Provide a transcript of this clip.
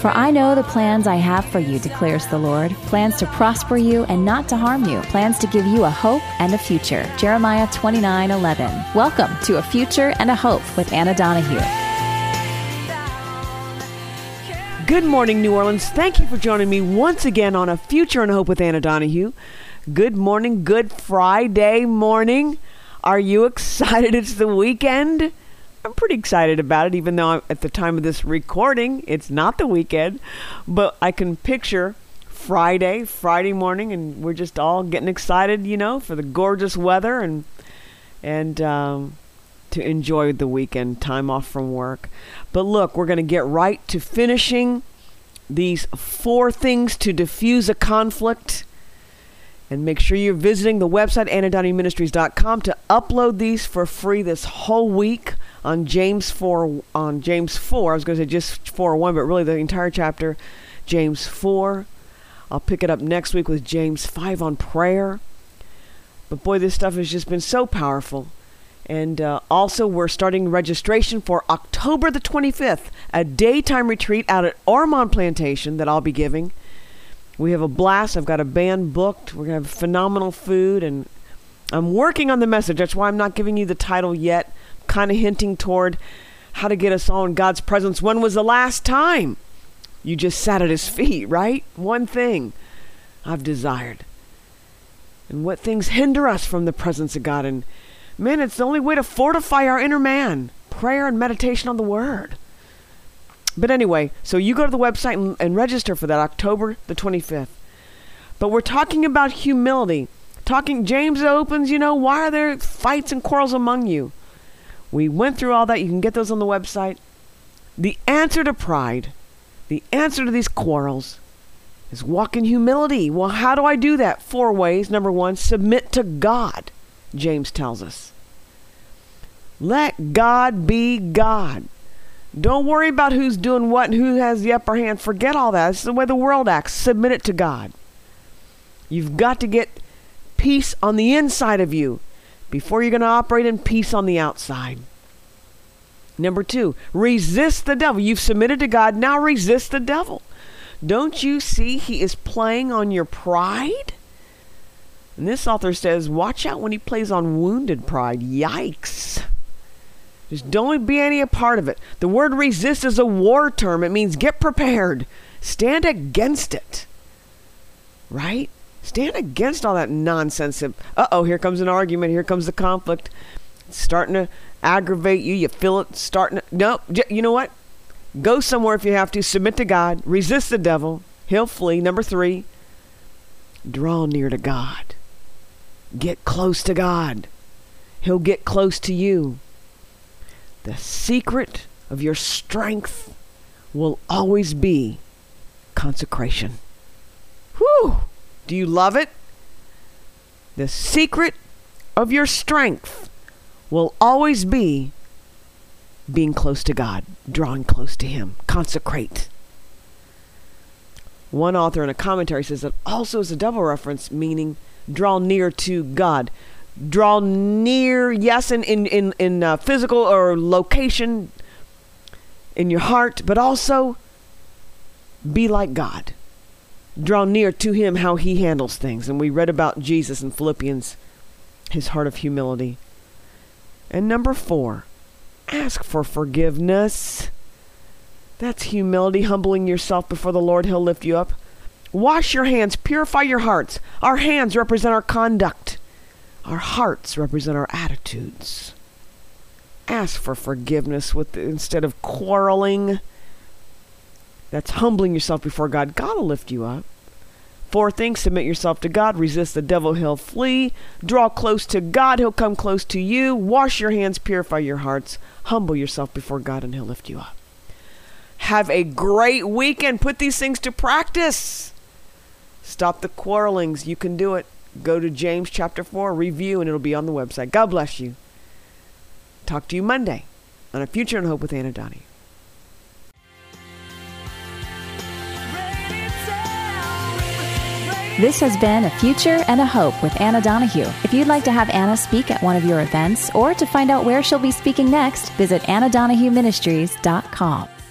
For I know the plans I have for you, declares the Lord, plans to prosper you and not to harm you, plans to give you a hope and a future. Jeremiah 29:11. Welcome to A Future and a Hope with Anna Donahue. Good morning, New Orleans. Thank you for joining me once again on A Future and a Hope with Anna Donahue. Good morning, good Friday morning. Are you excited it's the weekend? I'm pretty excited about it, even though at the time of this recording, it's not the weekend. But I can picture Friday morning, and we're just all getting excited, for the gorgeous weather and to enjoy the weekend, time off from work. But look, we're going to get right to finishing these 4 things to diffuse a conflict. And make sure you're visiting the website, AnnaDonahueMinistries.com, to upload these for free this whole week on James 4. I was going to say just 4:1, but really the entire chapter, James 4. I'll pick it up next week with James 5 on prayer. But boy, this stuff has just been so powerful. And also, we're starting registration for October the 25th, a daytime retreat out at Ormond Plantation that I'll be giving. We have a blast. I've got a band booked. We're going to have phenomenal food, and I'm working on the message. That's why I'm not giving you the title yet, kind of hinting toward how to get us all in God's presence. When was the last time you just sat at His feet, right? One thing I've desired. And what things hinder us from the presence of God. And man, it's the only way to fortify our inner man. Prayer and meditation on the Word. But anyway, so you go to the website and register for that, October the 25th. But we're talking about humility. James opens, why are there fights and quarrels among you? We went through all that. You can get those on the website. The answer to pride, the answer to these quarrels is walk in humility. Well, how do I do that? 4 ways. Number 1, submit to God, James tells us. Let God be God. Don't worry about who's doing what and who has the upper hand. Forget all that. It's the way the world acts. Submit it to God. You've got to get peace on the inside of you before you're going to operate in peace on the outside. Number 2, resist the devil. You've submitted to God. Now resist the devil. Don't you see he is playing on your pride? And this author says, watch out when he plays on wounded pride. Yikes. Just don't be any a part of it. The word resist is a war term. It means get prepared. Stand against it. Right? Stand against all that nonsense. Here comes an argument. Here comes the conflict. It's starting to aggravate you. You feel it starting to... No, you know what? Go somewhere if you have to. Submit to God. Resist the devil. He'll flee. Number 3, draw near to God. Get close to God. He'll get close to you. The secret of your strength will always be consecration. Whew! Do you love it? The secret of your strength will always be being close to God, drawing close to Him. Consecrate. One author in a commentary says that also is a double reference, meaning draw near to God. Draw near, yes, in physical or location in your heart, but also be like God. Draw near to Him, how He handles things. And we read about Jesus in Philippians, His heart of humility. And number 4, ask for forgiveness. That's humility, humbling yourself before the Lord. He'll lift you up. Wash your hands, purify your hearts. Our hands represent our conduct. Our hearts represent our attitudes. Ask for forgiveness instead of quarreling. That's humbling yourself before God. God will lift you up. 4 things, submit yourself to God. Resist the devil, he'll flee. Draw close to God, he'll come close to you. Wash your hands, purify your hearts. Humble yourself before God and he'll lift you up. Have a great weekend. Put these things to practice. Stop the quarrelings. You can do it. Go to James chapter 4, review, and it'll be on the website. God bless you. Talk to you Monday on A Future and Hope with Anna Donahue. This has been A Future and a Hope with Anna Donahue. If you'd like to have Anna speak at one of your events or to find out where she'll be speaking next, visit AnnaDonahueMinistries.com.